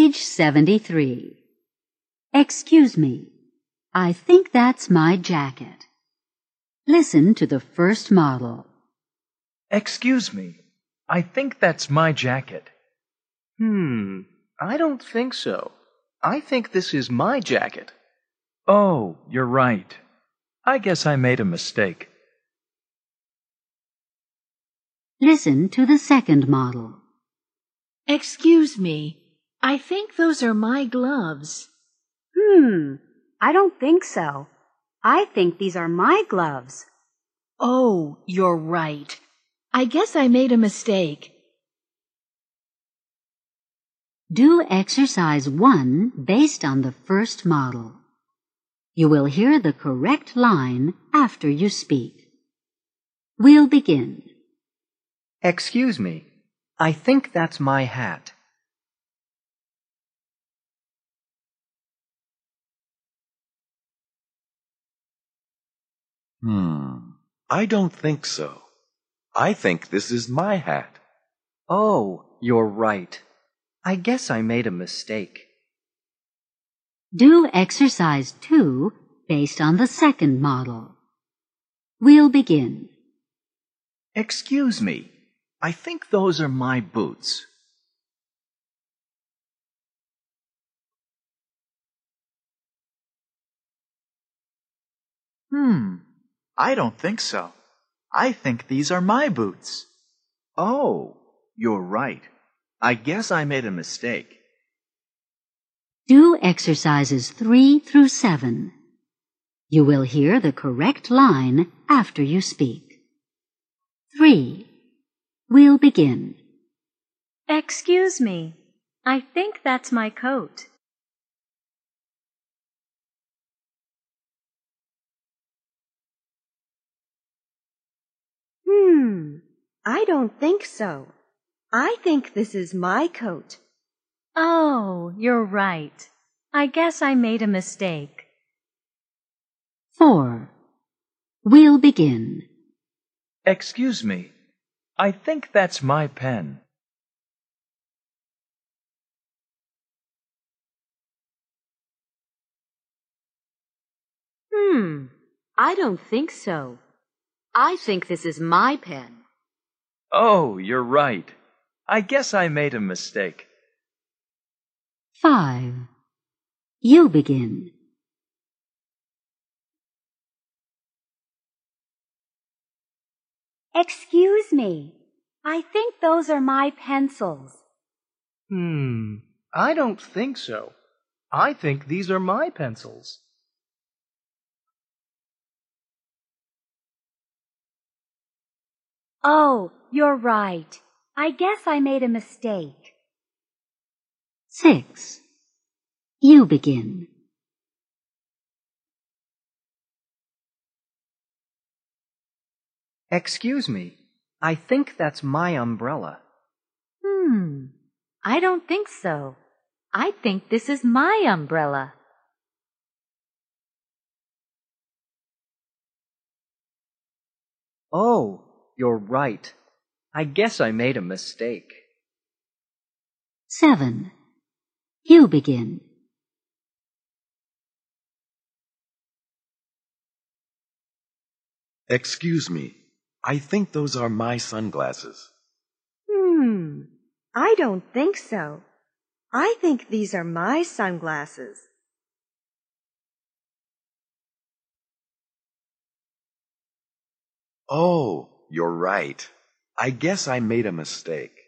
Page 73. Excuse me. I think that's my jacket. Listen to the first model. Excuse me. I think that's my jacket. I don't think so. I think this is my jacket. Oh, you're right. I guess I made a mistake. Listen to the second model. Excuse me. I think those are my gloves. I don't think so. I think these are my gloves. Oh, you're right. I guess I made a mistake. Do exercise 1 based on the first model. You will hear the correct line after you speak. We'll begin. Excuse me. I think that's my hat. I don't think so. I think this is my hat. Oh, you're right. I guess I made a mistake. Do exercise 2 based on the second model. We'll begin. Excuse me. I think those are my boots. I don't think so. I think these are my boots. Oh, you're right. I guess I made a mistake. Do exercises 3 through 7. You will hear the correct line after you speak. 3. We'll begin. Excuse me. I think that's my coat. I don't think so. I think this is my coat. Oh, you're right. I guess I made a mistake. 4. We'll begin. Excuse me. I think that's my pen. I don't think so. I think this is my pen. Oh, you're right. I guess I made a mistake. 5. You begin. Excuse me. I think those are my pencils. I don't think so. I think these are my pencils. Oh, you're right. I guess I made a mistake. 6. You begin. Excuse me. I think that's my umbrella. I don't think so. I think this is my umbrella. Oh, you're right. I guess I made a mistake. 7. You begin. Excuse me. I think those are my sunglasses. I don't think so. I think these are my sunglasses. Oh, you're right. I guess I made a mistake.